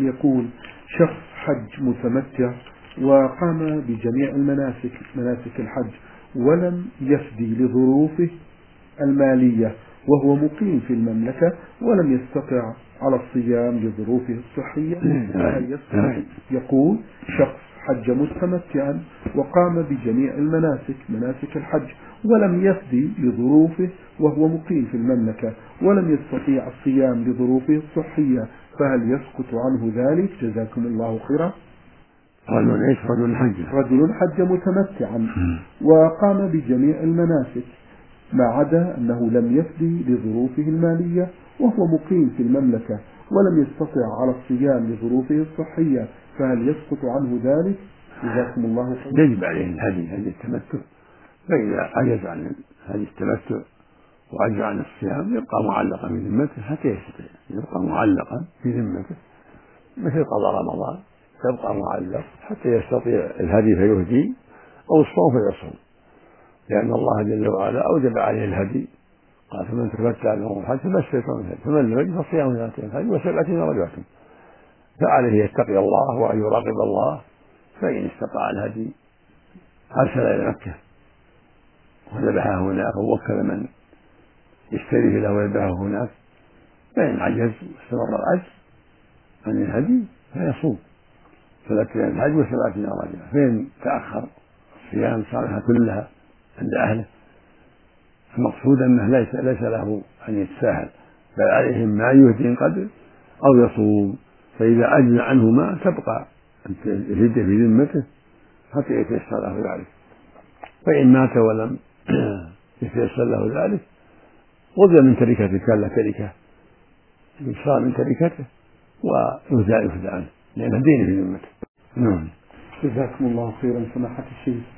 يقول شخص حج متمتع وقام بجميع مناسك الحج ولم يفدي لظروفه المالية وهو مقيم في المملكة ولم يستطع على الصيام لظروفه الصحية، فهل يسقط؟ يقول شخص حج متمتعا وقام بجميع مناسك الحج ولم يفدي لظروفه وهو مقيم في المملكة ولم يستطيع الصيام لظروفه الصحية، فهل يسقط عنه ذلك؟ جزاكم الله خيرا. رجل حج متمتعا وقام بجميع المناسك ما عدا أنه لم يفدي لظروفه المالية وهو مقيم في المملكة ولم يستطع على الصيام لظروفه الصحية، فهل يسقط عنه ذلك؟ جزاكم الله خيرا. يجب عليه هدي التمتع، فإذا عجز عن هدي التمتع وعجز عن الصيام يبقى معلقا في ذمته حتى يستطيع، يبقى معلقا في ذمته مثل قضاء رمضان، يبقى معلق حتى يستطيع الهدي فيهدي أو الصوم فيصوم، لأن الله جل وعلا أوجب عليه الهدي، قال فمن تمتع له الحج فما استيسر من الهدي فمن لم يجد فصيام 30 الحج و7 رجعة، فعليه يتقي الله وأن يراقب الله، فإن استطاع الهدي أرسل إلى مكة وذبحه هناك ووكل من يشتريه له ويذبحه هناك، فإن عجز واستمر العجز عن الهدي فيصوم 30 الحج و7 رجعة، فإن تأخر الصيام صالحة كلها عند أهله، المقصود أنه ليس له أن يتساهل، بل عليهم ما يهدي قدر أو يصوم، فإذا عجز عنهما تبقى الفدية في ذمته حتى يتيسر له ذلك، فإن مات ولم يتيسر له ذلك وضع من تركته كان له تركة يشرع من تركته ويفدى عنه لأن الدين في ذمته. جزاكم الله خيرا سماحة الشيخ.